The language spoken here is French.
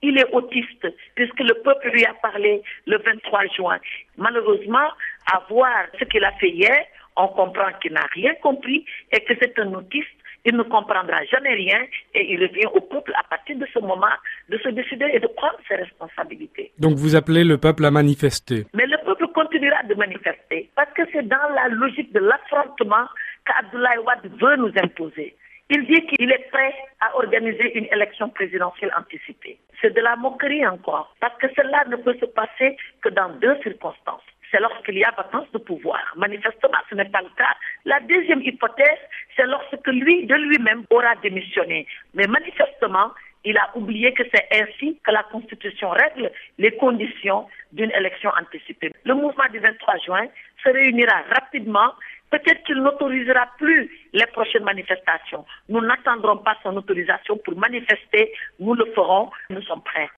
il est autiste, puisque le peuple lui a parlé le 23 juin. Malheureusement, à voir ce qu'il a fait hier, on comprend qu'il n'a rien compris et que c'est un autiste. Il ne comprendra jamais rien et il revient au peuple à partir de ce moment de se décider et de prendre ses responsabilités. Donc vous appelez le peuple à manifester. Mais le peuple continuera de manifester parce que c'est dans la logique de l'affrontement qu'Abdoulaye Wade veut nous imposer. Il dit qu'il est prêt à organiser une élection présidentielle anticipée. C'est de la moquerie encore, parce que cela ne peut se passer que dans deux circonstances. C'est lorsqu'il y a vacance de pouvoir. Manifestement, ce n'est pas le cas. La deuxième hypothèse, c'est lorsque lui, de lui-même, aura démissionné. Mais manifestement, il a oublié que c'est ainsi que la Constitution règle les conditions d'une élection anticipée. Le mouvement du 23 juin se réunira rapidement. Peut-être qu'il n'autorisera plus les prochaines manifestations. Nous n'attendrons pas son autorisation pour manifester. Nous le ferons. Nous sommes prêts.